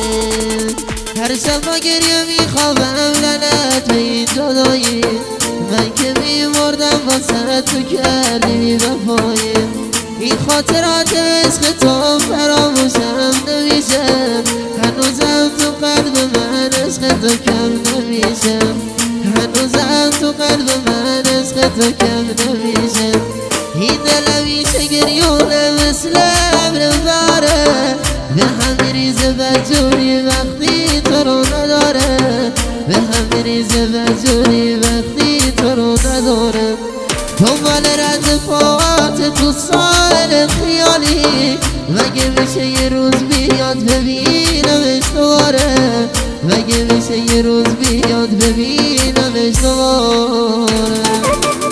هر شب با گریه میخوابم لعنت به این جدایی من که میمردم واسه تو کردی بی‌وفایی این خاطرات عشق تو فراموشم نمیشه هنوزم تو قلب من عشق تو کم نمیشه هنوزم تو قلب من عشق تو کم نمیشه این دل میشه گریونه مثل ابر باره به هم میریزه بدجوری وقتی تو رو نداره به هم میریزه بدجوری وقتی تو رو نداره دنبال رد پاهات تو ساحل خیالی مگه میشه یه روز بیاد ببینمش دوباره مگه میشه یه روز بیاد ببینمش دوباره